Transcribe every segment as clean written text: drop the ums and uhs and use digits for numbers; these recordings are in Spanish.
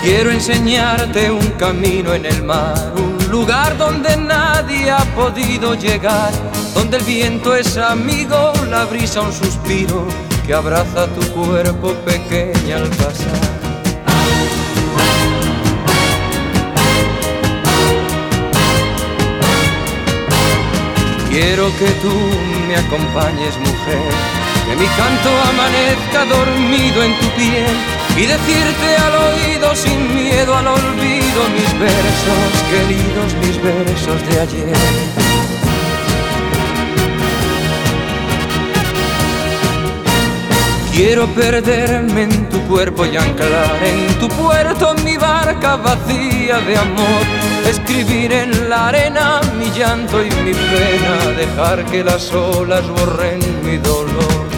Quiero enseñarte un camino en el mar, un lugar donde nadie ha podido llegar, donde el viento es amigo, la brisa un suspiro que abraza tu cuerpo pequeña al pasar. Quiero que tú me acompañes, mujer, que mi canto amanezca dormido en tu piel y decirte al oído sin miedo al olvido mis versos queridos, mis versos de ayer. Quiero perderme en tu cuerpo y anclar en tu puerto mi barca vacía de amor, escribir en la arena mi llanto y mi pena, dejar que las olas borren mi dolor.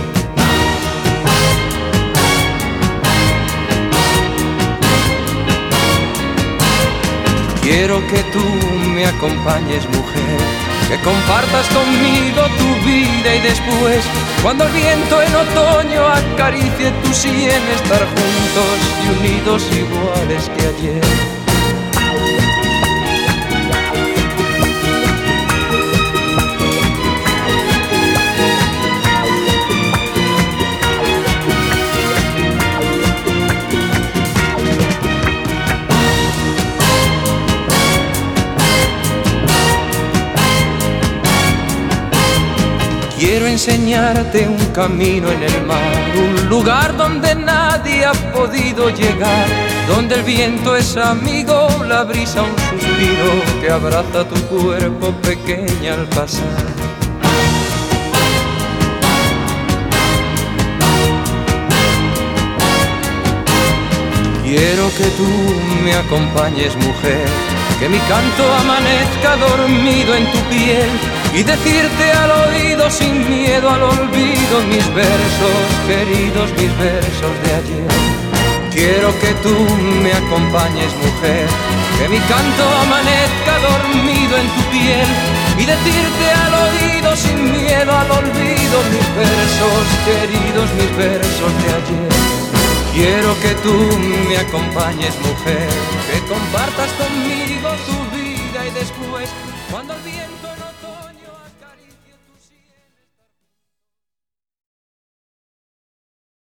Quiero que tú me acompañes, mujer, que compartas conmigo tu vida y después, cuando el viento en otoño acaricie tu sien, estar juntos y unidos iguales que ayer. Quiero enseñarte un camino en el mar, un lugar donde nadie ha podido llegar, donde el viento es amigo, la brisa un suspiro que abraza tu cuerpo pequeña al pasar. Quiero que tú me acompañes, mujer, que mi canto amanezca dormido en tu piel y decirte al oído sin miedo al olvido mis versos queridos, mis versos de ayer. Quiero que tú me acompañes, mujer, que mi canto amanezca dormido en tu piel y decirte al oído sin miedo al olvido mis versos queridos, mis versos de ayer. Quiero que tú me acompañes, mujer, que compartas conmigo tu vida y después, cuando el viento